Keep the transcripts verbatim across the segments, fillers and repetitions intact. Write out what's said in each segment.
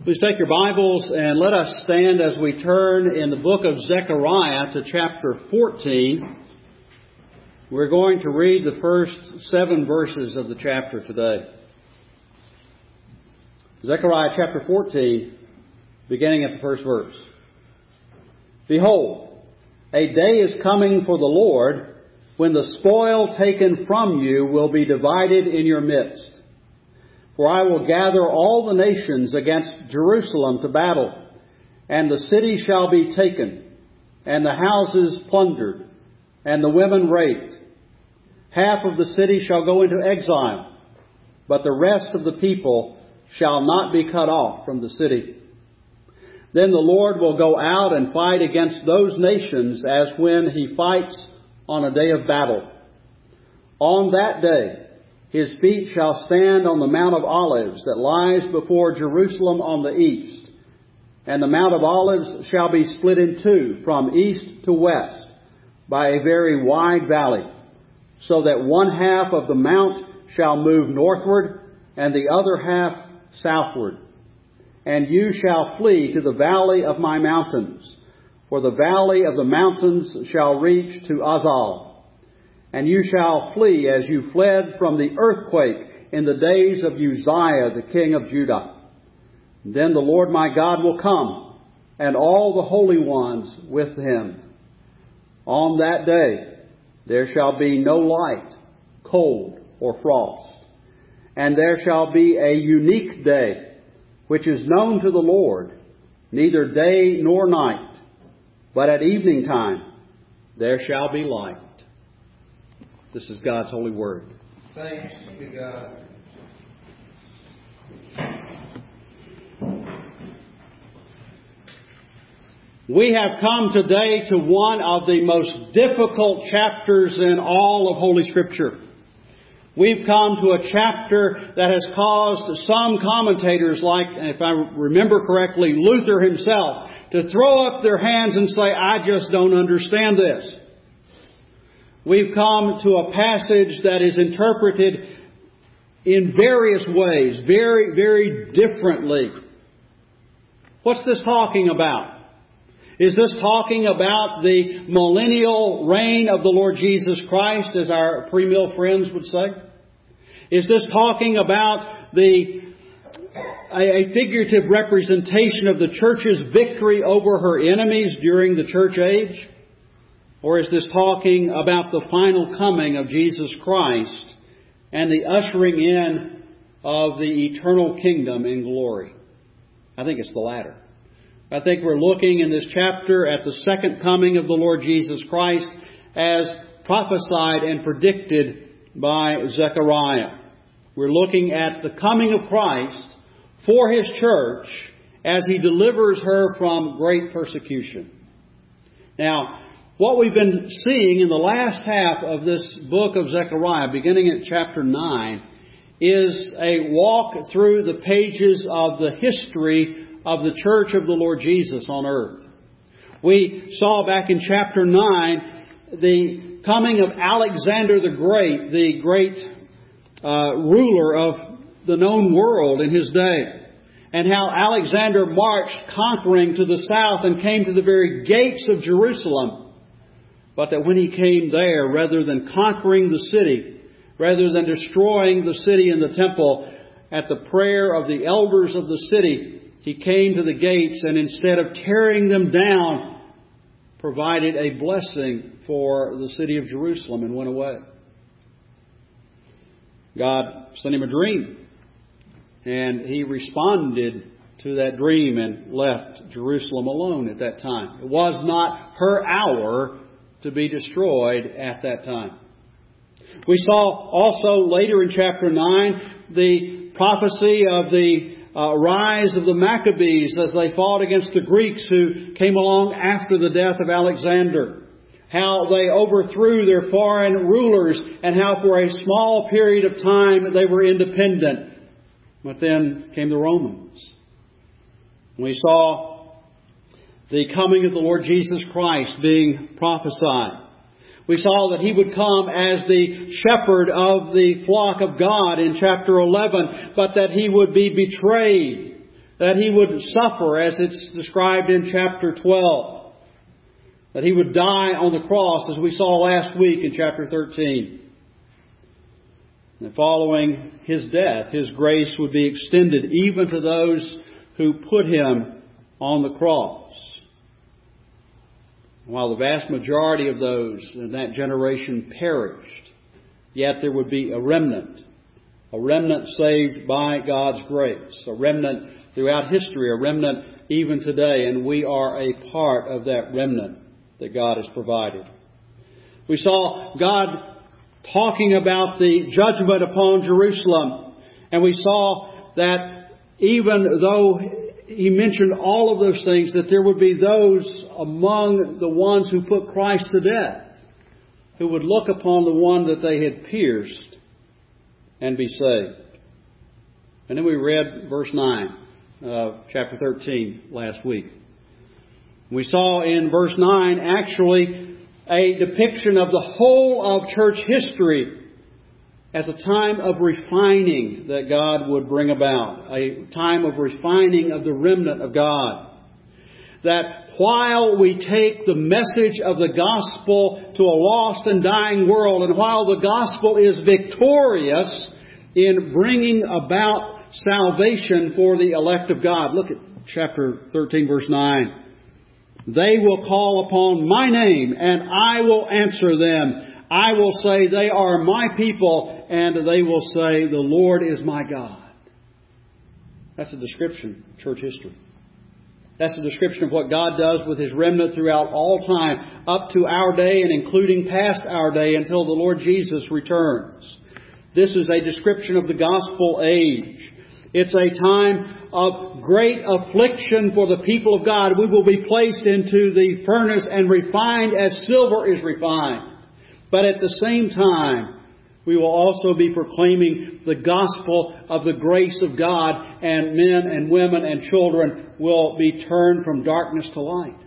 Please take your Bibles and let us stand as we turn in the book of Zechariah to chapter fourteen. We're going to read the first seven verses of the chapter today. Zechariah chapter fourteen, beginning at the first verse. Behold, a day is coming for the Lord when the spoil taken from you will be divided in your midst. For I will gather all the nations against Jerusalem to battle, and the city shall be taken, and the houses plundered, and the women raped. Half of the city shall go into exile, but the rest of the people shall not be cut off from the city. Then the Lord will go out and fight against those nations as when he fights on a day of battle. On that day, his feet shall stand on the Mount of Olives that lies before Jerusalem on the east. And the Mount of Olives shall be split in two from east to west by a very wide valley, so that one half of the mount shall move northward and the other half southward. And you shall flee to the valley of my mountains, for the valley of the mountains shall reach to Azal. And you shall flee as you fled from the earthquake in the days of Uzziah, the king of Judah. Then the Lord my God will come, and all the holy ones with him. On that day there shall be no light, cold, or frost. And there shall be a unique day, which is known to the Lord, neither day nor night. But at evening time there shall be light. This is God's holy word. Thanks be to God. We have come today to one of the most difficult chapters in all of Holy Scripture. We've come to a chapter that has caused some commentators, like, if I remember correctly, Luther himself, to throw up their hands and say, I just don't understand this. We've come to a passage that is interpreted in various ways, very, very differently. What's this talking about? Is this talking about the millennial reign of the Lord Jesus Christ, as our pre-mill friends would say? Is this talking about the a, a figurative representation of the church's victory over her enemies during the church age? Or is this talking about the final coming of Jesus Christ and the ushering in of the eternal kingdom in glory? I think it's the latter. I think we're looking in this chapter at the second coming of the Lord Jesus Christ as prophesied and predicted by Zechariah. We're looking at the coming of Christ for His church as He delivers her from great persecution. Now, what we've been seeing in the last half of this book of Zechariah, beginning at chapter nine, is a walk through the pages of the history of the church of the Lord Jesus on earth. We saw back in chapter nine the coming of Alexander the Great, the great uh, ruler of the known world in his day, and how Alexander marched conquering to the south and came to the very gates of Jerusalem. But that when he came there, rather than conquering the city, rather than destroying the city and the temple, at the prayer of the elders of the city, he came to the gates and instead of tearing them down, provided a blessing for the city of Jerusalem and went away. God sent him a dream, and he responded to that dream and left Jerusalem alone at that time. It was not her hour to be destroyed at that time. We saw also later in chapter nine the prophecy of the uh, rise of the Maccabees as they fought against the Greeks who came along after the death of Alexander. How they overthrew their foreign rulers and how for a small period of time they were independent. But then came the Romans. We saw the coming of the Lord Jesus Christ being prophesied. We saw that He would come as the shepherd of the flock of God in chapter eleven, but that He would be betrayed, that He would suffer as it's described in chapter twelve. That He would die on the cross as we saw last week in chapter thirteen. And following His death, His grace would be extended even to those who put Him on the cross. While the vast majority of those in that generation perished, yet there would be a remnant. A remnant saved by God's grace. A remnant throughout history. A remnant even today. And we are a part of that remnant that God has provided. We saw God talking about the judgment upon Jerusalem. And we saw that even though He mentioned all of those things, that there would be those among the ones who put Christ to death who would look upon the one that they had pierced and be saved. And then we read verse nine of chapter thirteen last week. We saw in verse nine actually a depiction of the whole of church history as a time of refining that God would bring about. A time of refining of the remnant of God. That while we take the message of the gospel to a lost and dying world, and while the gospel is victorious in bringing about salvation for the elect of God. Look at chapter thirteen, verse nine. They will call upon my name, and I will answer them. I will say, they are my people, and they will say, the Lord is my God. That's a description of church history. That's a description of what God does with His remnant throughout all time, up to our day and including past our day until the Lord Jesus returns. This is a description of the gospel age. It's a time of great affliction for the people of God. We will be placed into the furnace and refined as silver is refined. But at the same time, we will also be proclaiming the gospel of the grace of God, and men and women and children will be turned from darkness to light.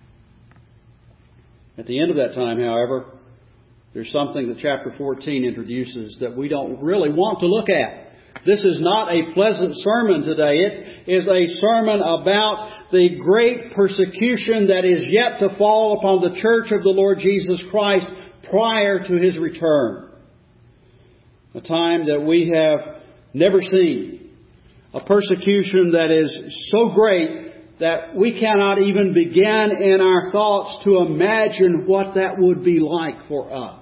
At the end of that time, however, there's something that chapter fourteen introduces that we don't really want to look at. This is not a pleasant sermon today. It is a sermon about the great persecution that is yet to fall upon the church of the Lord Jesus Christ prior to His return. A time that we have never seen. A persecution that is so great that we cannot even begin in our thoughts to imagine what that would be like for us.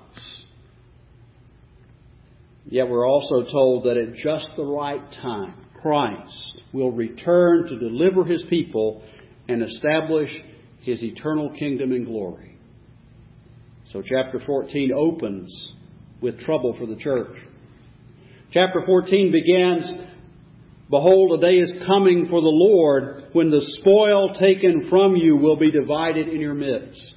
Yet we're also told that at just the right time, Christ will return to deliver His people and establish His eternal kingdom in glory. So chapter fourteen opens with trouble for the church. Chapter fourteen begins, behold, a day is coming for the Lord when the spoil taken from you will be divided in your midst.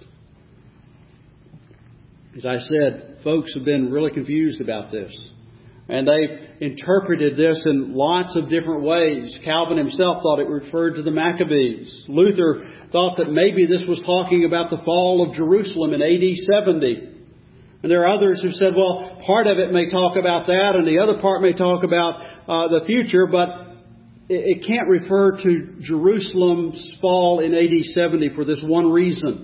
As I said, folks have been really confused about this. And they've interpreted this in lots of different ways. Calvin himself thought it referred to the Maccabees. Luther thought that maybe this was talking about the fall of Jerusalem in A D seventy. And there are others who said, well, part of it may talk about that and the other part may talk about uh, the future, but it, it can't refer to Jerusalem's fall in A D seventy for this one reason.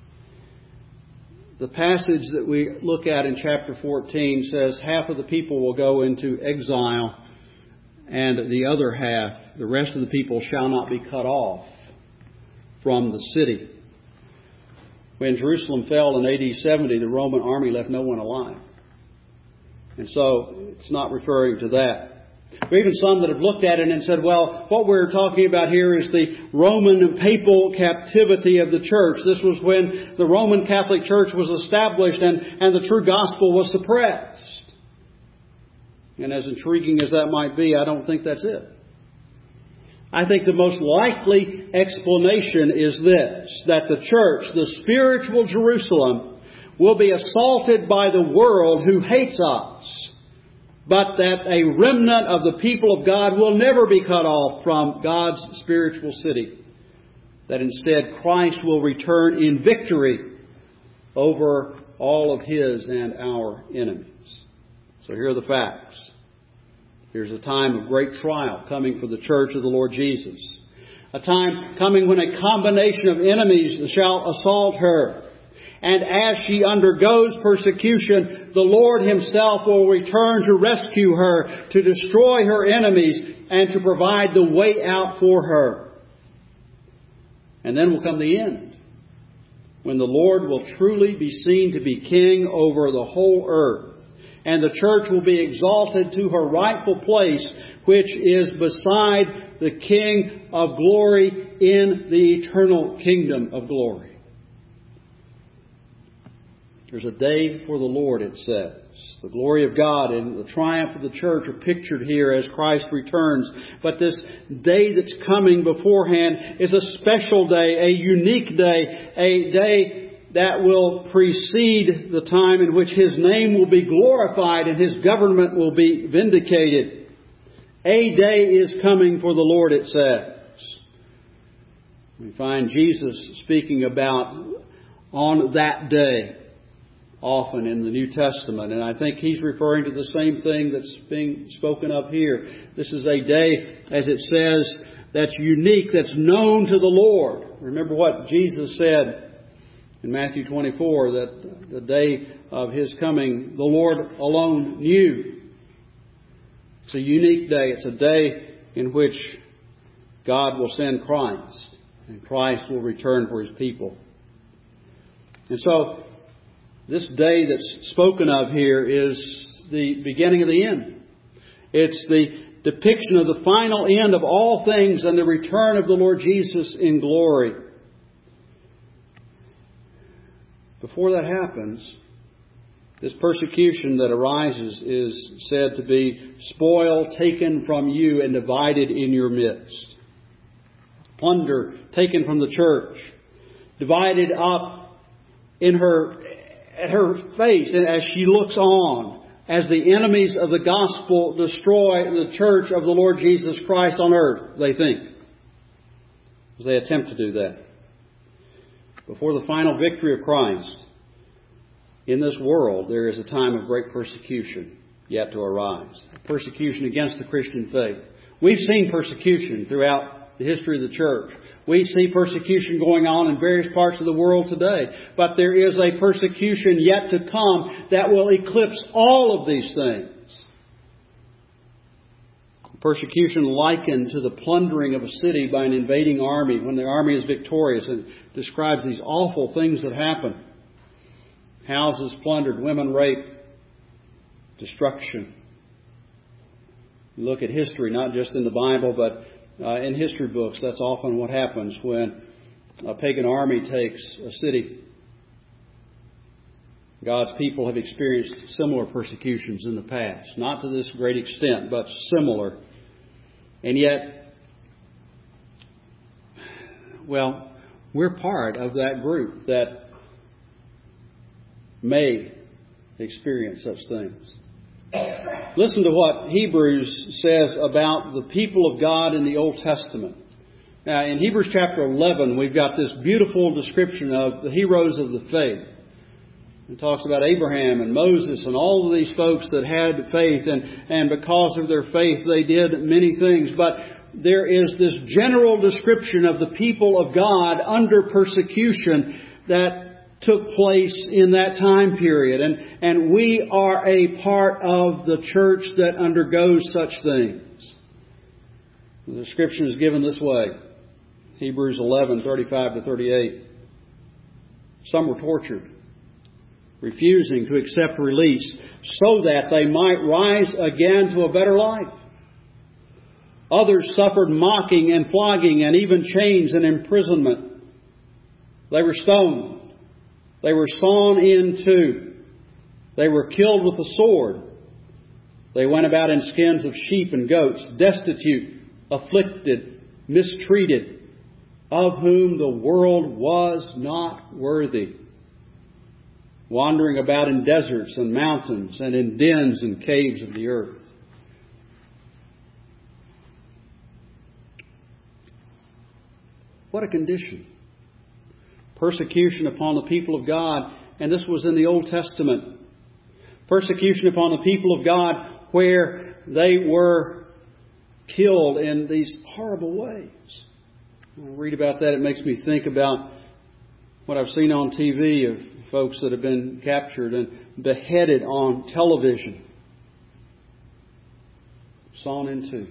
The passage that we look at in chapter fourteen says half of the people will go into exile and the other half, the rest of the people, shall not be cut off from the city. When Jerusalem fell in A D seventy, the Roman army left no one alive. And so it's not referring to that. There are even some that have looked at it and said, well, what we're talking about here is the Roman papal captivity of the church. This was when the Roman Catholic Church was established and, and the true gospel was suppressed. And as intriguing as that might be, I don't think that's it. I think the most likely explanation is this, that the church, the spiritual Jerusalem, will be assaulted by the world who hates us, but that a remnant of the people of God will never be cut off from God's spiritual city. That instead Christ will return in victory over all of His and our enemies. So here are the facts. Here's a time of great trial coming for the church of the Lord Jesus. A time coming when a combination of enemies shall assault her. And as she undergoes persecution, the Lord Himself will return to rescue her, to destroy her enemies, and to provide the way out for her. And then will come the end, when the Lord will truly be seen to be King over the whole earth. And the church will be exalted to her rightful place, which is beside the King of glory in the eternal kingdom of glory. There's a day for the Lord, it says. The glory of God and the triumph of the church are pictured here as Christ returns. But this day that's coming beforehand is a special day, a unique day, a day that will precede the time in which His name will be glorified and His government will be vindicated. A day is coming for the Lord, it says. We find Jesus speaking about on that day often in the New Testament. And I think He's referring to the same thing that's being spoken of here. This is a day, as it says, that's unique, that's known to the Lord. Remember what Jesus said in Matthew twenty-four, that the day of His coming, the Lord alone knew. It's a unique day. It's a day in which God will send Christ, and Christ will return for His people. And so, this day that's spoken of here is the beginning of the end. It's the depiction of the final end of all things and the return of the Lord Jesus in glory. Before that happens, this persecution that arises is said to be spoil taken from you and divided in your midst. Plunder taken from the church, divided up in her at her face as she looks on, as the enemies of the gospel destroy the church of the Lord Jesus Christ on earth, they think, as they attempt to do that. Before the final victory of Christ in this world, there is a time of great persecution yet to arise. Persecution against the Christian faith. We've seen persecution throughout the history of the church. We see persecution going on in various parts of the world today. But there is a persecution yet to come that will eclipse all of these things. Persecution likened to the plundering of a city by an invading army when the army is victorious, and describes these awful things that happen. Houses plundered, women raped, destruction. You look at history, not just in the Bible, but Uh, in history books, that's often what happens when a pagan army takes a city. God's people have experienced similar persecutions in the past. Not to this great extent, but similar. And yet, well, we're part of that group that may experience such things. Listen to what Hebrews says about the people of God in the Old Testament. Now, in Hebrews chapter eleven, we've got this beautiful description of the heroes of the faith. It talks about Abraham and Moses and all of these folks that had faith, and, and because of their faith they did many things. But there is this general description of the people of God under persecution that took place in that time period. And, and we are a part of the church that undergoes such things. The description is given this way. Hebrews eleven, thirty-five to thirty-eight. Some were tortured, refusing to accept release, so that they might rise again to a better life. Others suffered mocking and flogging and even chains and imprisonment. They were stoned. They were sawn in two. They were killed with the sword. They went about in skins of sheep and goats, destitute, afflicted, mistreated, of whom the world was not worthy, wandering about in deserts and mountains and in dens and caves of the earth. What a condition. Persecution upon the people of God, and this was in the Old Testament. Persecution upon the people of God where they were killed in these horrible ways. When I read about that, it makes me think about what I've seen on T V of folks that have been captured and beheaded on television. Sawn in two.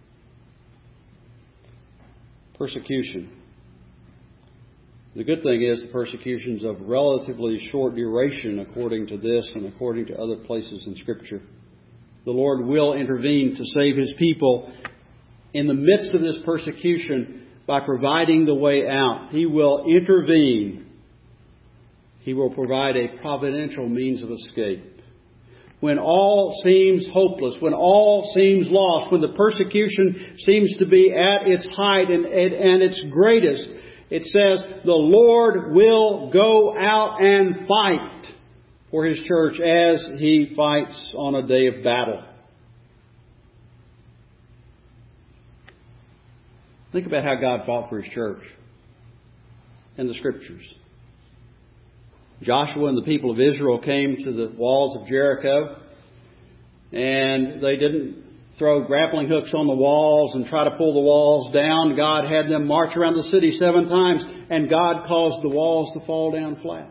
Persecution. The good thing is the persecution's of relatively short duration according to this and according to other places in Scripture. The Lord will intervene to save His people in the midst of this persecution by providing the way out. He will intervene. He will provide a providential means of escape. When all seems hopeless, when all seems lost, when the persecution seems to be at its height and, and, and its greatest, it says, the Lord will go out and fight for His church as He fights on a day of battle. Think about how God fought for His church in the Scriptures. Joshua and the people of Israel came to the walls of Jericho, and they didn't throw grappling hooks on the walls and try to pull the walls down. God had them march around the city seven times, and God caused the walls to fall down flat.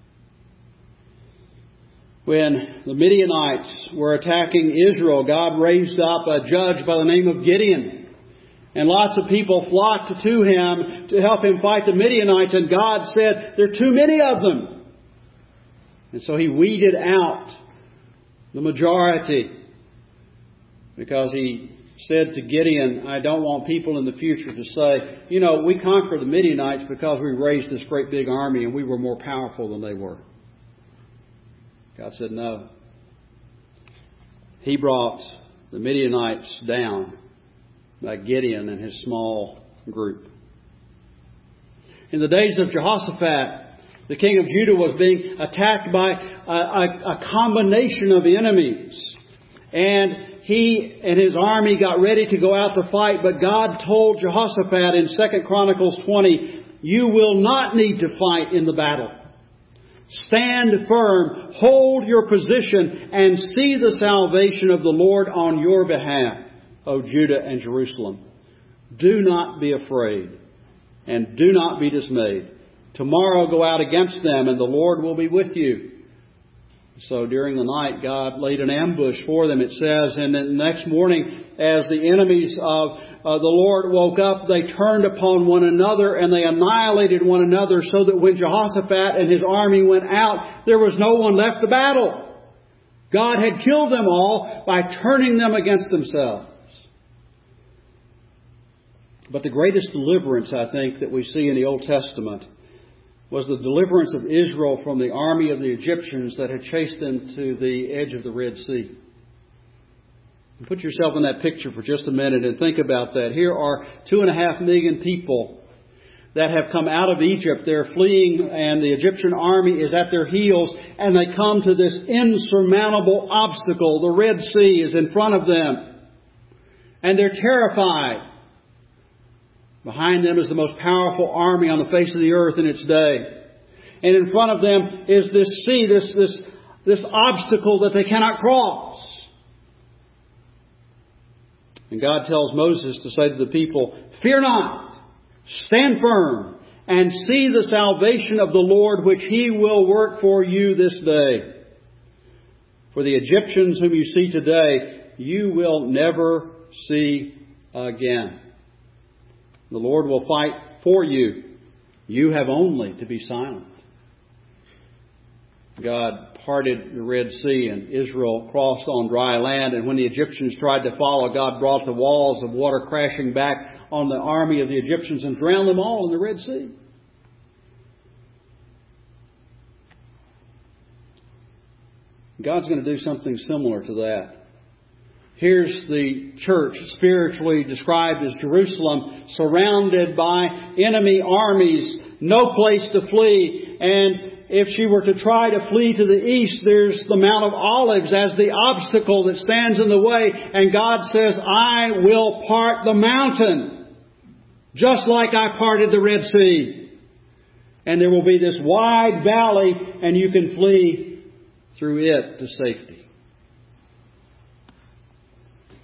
When the Midianites were attacking Israel, God raised up a judge by the name of Gideon. And lots of people flocked to him to help him fight the Midianites, and God said, there are too many of them. And so He weeded out the majority, because He said to Gideon, I don't want people in the future to say, you know, we conquered the Midianites because we raised this great big army and we were more powerful than they were. God said no. He brought the Midianites down by Gideon and his small group. In the days of Jehoshaphat, the king of Judah was being attacked by a, a, a combination of enemies. And he and his army got ready to go out to fight. But God told Jehoshaphat in Second Chronicles twenty, you will not need to fight in the battle. Stand firm, hold your position, and see the salvation of the Lord on your behalf, O Judah and Jerusalem. Do not be afraid, and do not be dismayed. Tomorrow go out against them, and the Lord will be with you. So during the night, God laid an ambush for them, it says. And then the next morning, as the enemies of uh, the Lord woke up, they turned upon one another and they annihilated one another, so that when Jehoshaphat and his army went out, there was no one left to battle. God had killed them all by turning them against themselves. But the greatest deliverance, I think, that we see in the Old Testament was the deliverance of Israel from the army of the Egyptians that had chased them to the edge of the Red Sea. Put yourself in that picture for just a minute and think about that. Here are two and a half million people that have come out of Egypt. They're fleeing, and the Egyptian army is at their heels, and they come to this insurmountable obstacle. The Red Sea is in front of them, and they're terrified. Behind them is the most powerful army on the face of the earth in its day. And in front of them is this sea, this, this, this obstacle that they cannot cross. And God tells Moses to say to the people, fear not, stand firm, and see the salvation of the Lord, which He will work for you this day. For the Egyptians whom you see today, you will never see again. The Lord will fight for you. You have only to be silent. God parted the Red Sea and Israel crossed on dry land. And when the Egyptians tried to follow, God brought the walls of water crashing back on the army of the Egyptians and drowned them all in the Red Sea. God's going to do something similar to that. Here's the church, spiritually described as Jerusalem, surrounded by enemy armies, no place to flee. And if she were to try to flee to the east, there's the Mount of Olives as the obstacle that stands in the way. And God says, I will part the mountain, just like I parted the Red Sea. And there will be this wide valley, and you can flee through it to safety.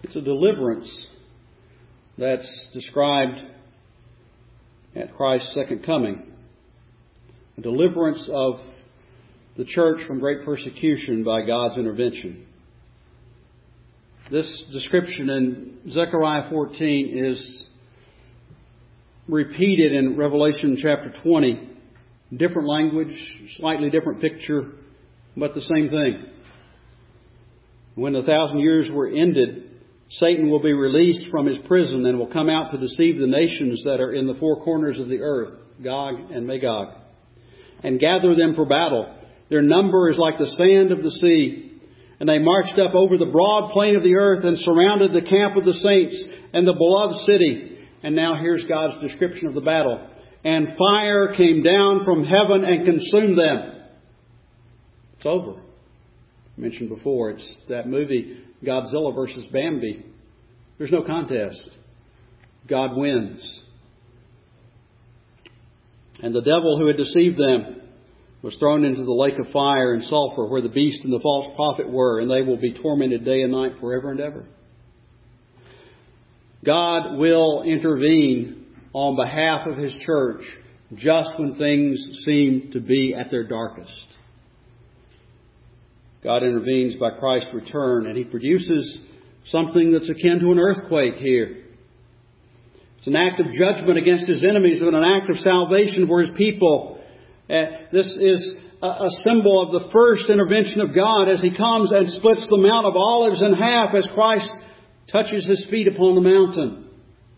It's a deliverance that's described at Christ's second coming. A deliverance of the church from great persecution by God's intervention. This description in Zechariah fourteen is repeated in Revelation chapter twenty. Different language, slightly different picture, but the same thing. When the thousand years were ended, Satan will be released from his prison and will come out to deceive the nations that are in the four corners of the earth, Gog and Magog, and gather them for battle. Their number is like the sand of the sea. And they marched up over the broad plain of the earth and surrounded the camp of the saints and the beloved city. And now here's God's description of the battle. And fire came down from heaven and consumed them. It's over. I mentioned before, it's that movie, Godzilla versus Bambi. There's no contest. God wins. And the devil who had deceived them was thrown into the lake of fire and sulfur where the beast and the false prophet were, and they will be tormented day and night forever and ever. God will intervene on behalf of His church just when things seem to be at their darkest. God intervenes by Christ's return, and He produces something that's akin to an earthquake here. It's an act of judgment against His enemies, but an act of salvation for His people. Uh, this is a, a symbol of the first intervention of God as He comes and splits the Mount of Olives in half as Christ touches His feet upon the mountain.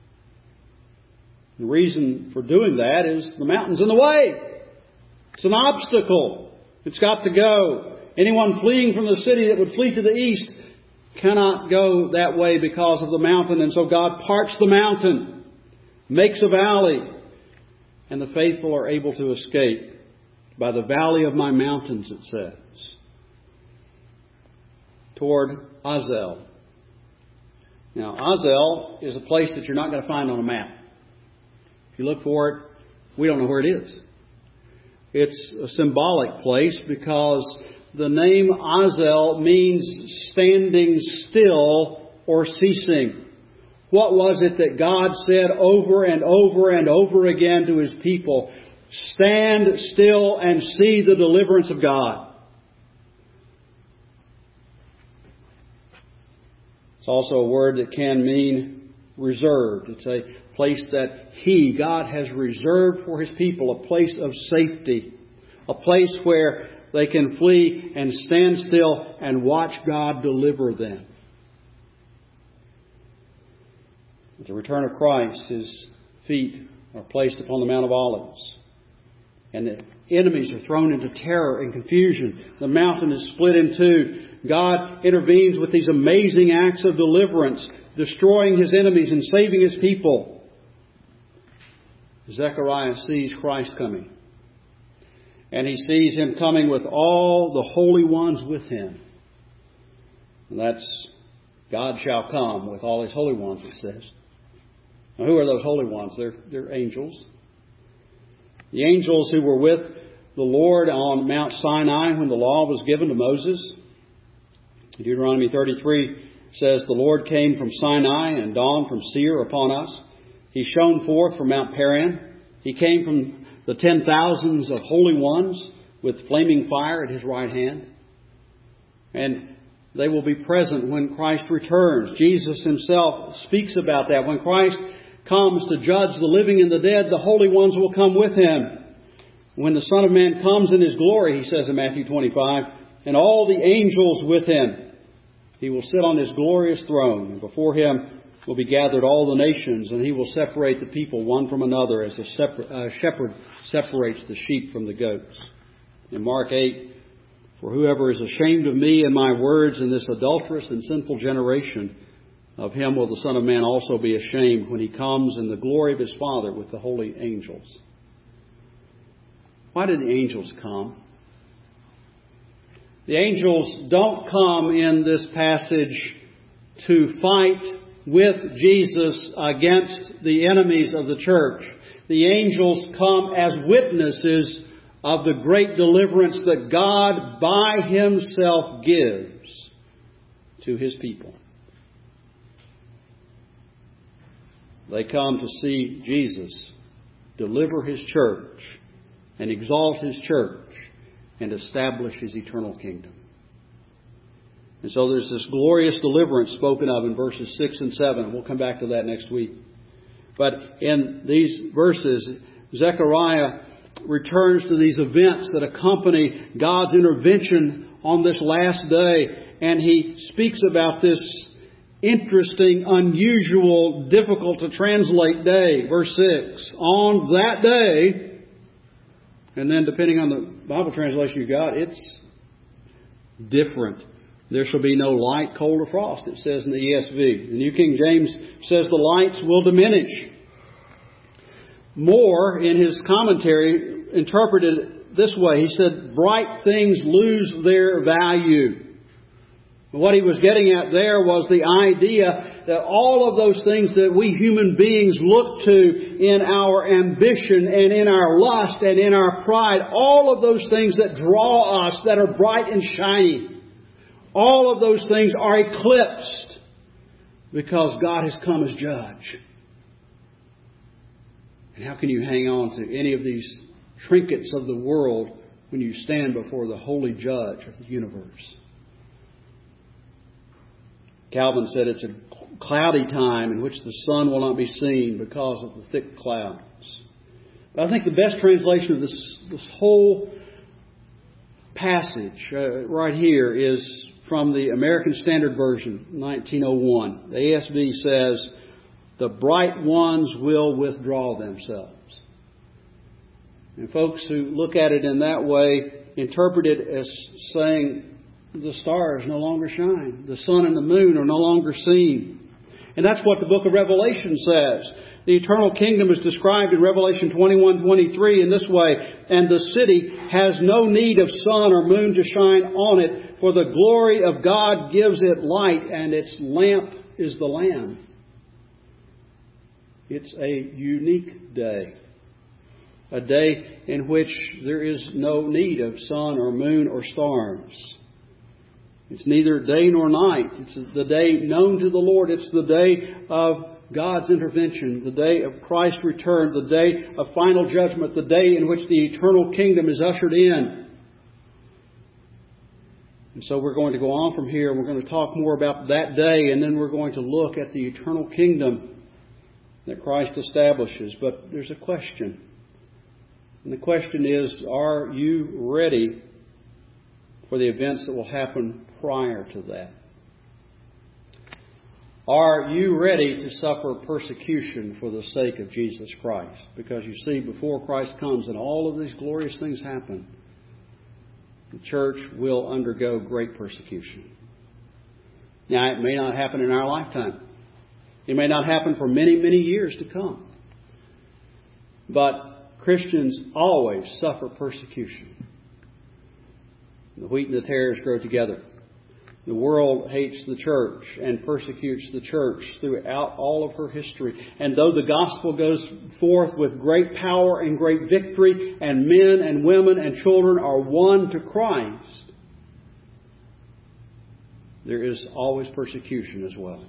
The reason for doing that is the mountain's in the way. It's an obstacle. It's got to go. Anyone fleeing from the city that would flee to the east cannot go that way because of the mountain. And so God parts the mountain, makes a valley, and the faithful are able to escape. By the valley of my mountains, it says, toward Azel. Now, Azel is a place that you're not going to find on a map. If you look for it, we don't know where it is. It's a symbolic place because the name Azel means standing still or ceasing. What was it that God said over and over and over again to His people? Stand still and see the deliverance of God. It's also a word that can mean reserved. It's a place that He, God, has reserved for His people, a place of safety, a place where they can flee and stand still and watch God deliver them. At the return of Christ, His feet are placed upon the Mount of Olives. And the enemies are thrown into terror and confusion. The mountain is split in two. God intervenes with these amazing acts of deliverance, destroying His enemies and saving His people. Zechariah sees Christ coming. And he sees Him coming with all the holy ones with Him. And that's, God shall come with all His holy ones, it says. Now, who are those holy ones? They're, they're angels. The angels who were with the Lord on Mount Sinai when the law was given to Moses. Deuteronomy thirty-three says, the Lord came from Sinai and dawned from Seir upon us. He shone forth from Mount Paran. He came from the ten thousands of holy ones with flaming fire at His right hand. And they will be present when Christ returns. Jesus Himself speaks about that. When Christ comes to judge the living and the dead, the holy ones will come with Him. When the Son of Man comes in His glory, He says in Matthew twenty-five, and all the angels with Him, He will sit on His glorious throne, and before Him will be gathered all the nations, and He will separate the people one from another as a separ- uh, shepherd separates the sheep from the goats. In Mark eight, for whoever is ashamed of Me and My words in this adulterous and sinful generation, of him will the Son of Man also be ashamed when He comes in the glory of His Father with the holy angels. Why did the angels come? The angels don't come in this passage to fight with Jesus against the enemies of the church. The angels come as witnesses of the great deliverance that God by Himself gives to His people. They come to see Jesus deliver His church and exalt His church and establish His eternal kingdom. And so there's this glorious deliverance spoken of in verses six and seven. We'll come back to that next week. But in these verses, Zechariah returns to these events that accompany God's intervention on this last day. And he speaks about this interesting, unusual, difficult to translate day. Verse six. On that day, and then depending on the Bible translation you got, it's different. There shall be no light, cold, or frost, it says in the E S V. The New King James says the lights will diminish. Moore, in his commentary, interpreted it this way. He said, bright things lose their value. What he was getting at there was the idea that all of those things that we human beings look to in our ambition and in our lust and in our pride, all of those things that draw us, that are bright and shiny, all of those things are eclipsed because God has come as judge. And how can you hang on to any of these trinkets of the world when you stand before the holy judge of the universe? Calvin said it's a cloudy time in which the sun will not be seen because of the thick clouds. But I think the best translation of this, this whole passage uh, right here is from the American Standard Version, nineteen oh one. The A S V says, the bright ones will withdraw themselves. And folks who look at it in that way interpret it as saying the stars no longer shine. The sun and the moon are no longer seen. And that's what the book of Revelation says. The eternal kingdom is described in Revelation twenty-one twenty-three in this way. And the city has no need of sun or moon to shine on it, for the glory of God gives it light, and its lamp is the Lamb. It's a unique day. A day in which there is no need of sun or moon or stars. It's neither day nor night. It's the day known to the Lord. It's the day of God's intervention, the day of Christ's return, the day of final judgment, the day in which the eternal kingdom is ushered in. And so we're going to go on from here. We're going to talk more about that day, and then we're going to look at the eternal kingdom that Christ establishes. But there's a question. And the question is, are you ready for the events that will happen prior to that? Are you ready to suffer persecution for the sake of Jesus Christ? Because you see, before Christ comes and all of these glorious things happen, the church will undergo great persecution. Now, it may not happen in our lifetime. It may not happen for many, many years to come. But Christians always suffer persecution. The wheat and the tares grow together. The world hates the church and persecutes the church throughout all of her history. And though the gospel goes forth with great power and great victory, and men and women and children are won to Christ, there is always persecution as well.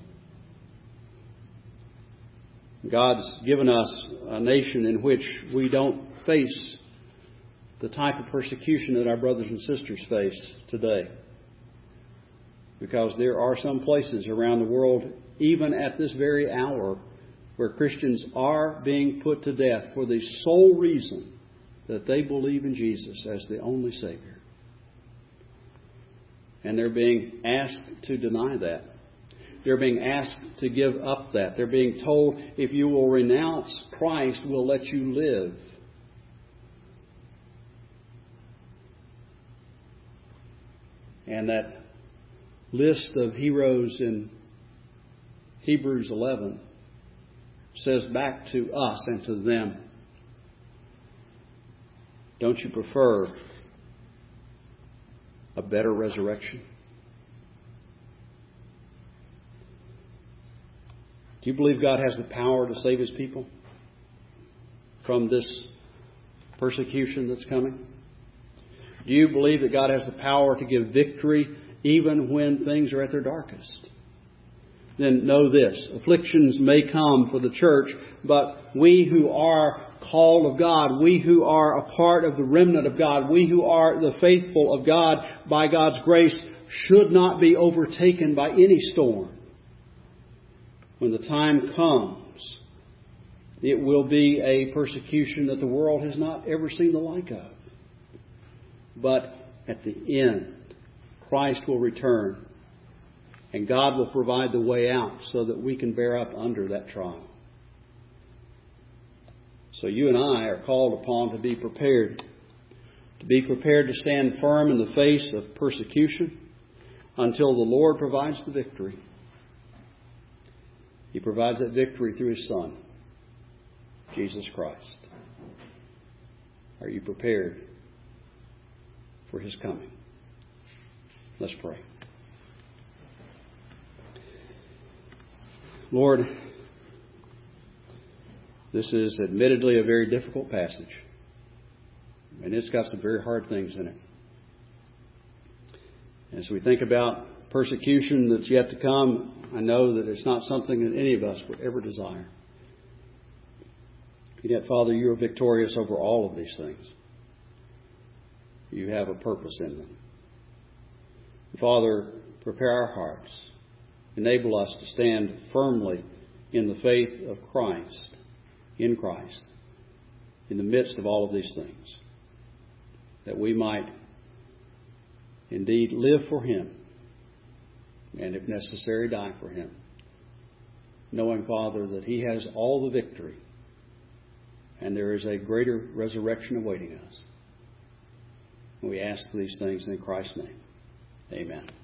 God's given us a nation in which we don't face the type of persecution that our brothers and sisters face today. Because there are some places around the world, even at this very hour, where Christians are being put to death for the sole reason that they believe in Jesus as the only Savior. And they're being asked to deny that. They're being asked to give up that. They're being told, if you will renounce Christ, we'll let you live. And that list of heroes in Hebrews eleven says back to us and to them, don't you prefer a better resurrection? Do you believe God has the power to save His people from this persecution that's coming? Do you believe that God has the power to give victory even when things are at their darkest? then know this. Afflictions may come for the church, but we who are called of God, we who are a part of the remnant of God, we who are the faithful of God by God's grace, should not be overtaken by any storm. When the time comes, it will be a persecution that the world has not ever seen the like of. But at the end, Christ will return, and God will provide the way out so that we can bear up under that trial. So you and I are called upon to be prepared, to be prepared to stand firm in the face of persecution until the Lord provides the victory. He provides that victory through His Son, Jesus Christ. Are you prepared for His coming? Let's pray. Lord, this is admittedly a very difficult passage, and it's got some very hard things in it. As we think about persecution that's yet to come, I know that it's not something that any of us would ever desire. And yet, Father, you are victorious over all of these things. You have a purpose in them. Father, prepare our hearts. Enable us to stand firmly in the faith of Christ, in Christ, in the midst of all of these things, that we might indeed live for Him, and if necessary, die for Him, knowing, Father, that He has all the victory, and there is a greater resurrection awaiting us. And we ask these things in Christ's name. Amen.